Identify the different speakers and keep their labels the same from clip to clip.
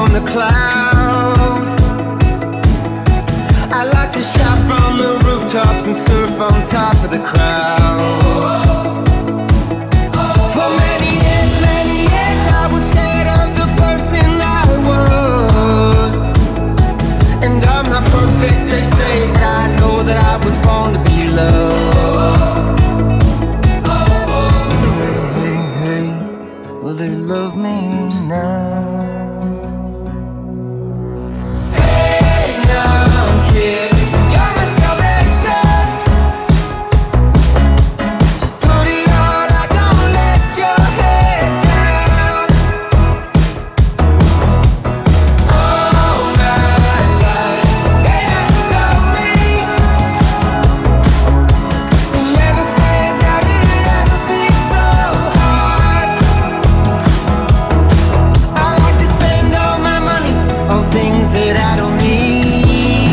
Speaker 1: from the clouds. I like to shout from the rooftops and surf on top of the crowd. For many years I was scared of the person I was. And I'm not perfect, they say, but I know that I was born to be loved. Hey, will they love me now? Hey, now, kid, you're my salvation. Just put it on, I don't let your head down. All my life, they never told me, they never said that it'd ever be so hard. I like to spend all my money on things that I don't need.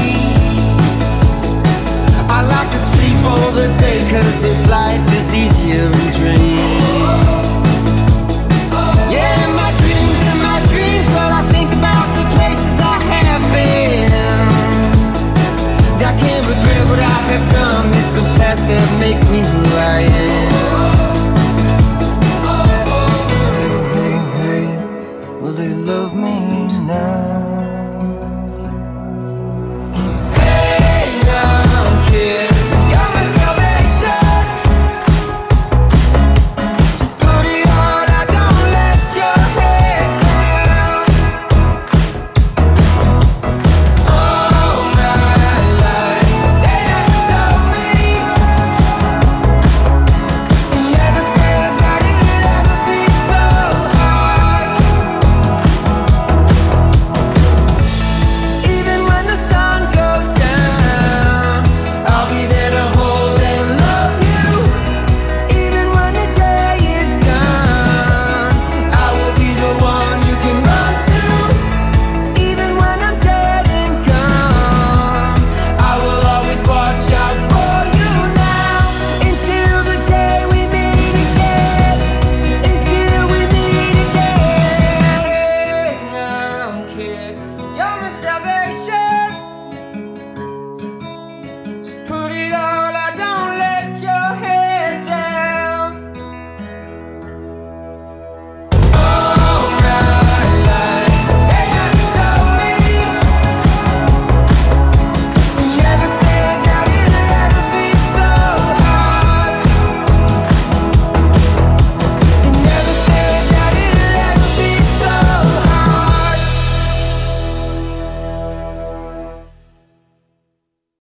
Speaker 1: I like to sleep all the day, 'cause this life is easier in dreams. Yeah, my dreams, but I think about the places I have been. I can't regret what I have done, it's the past that makes me who I am. Hey, will they love me now?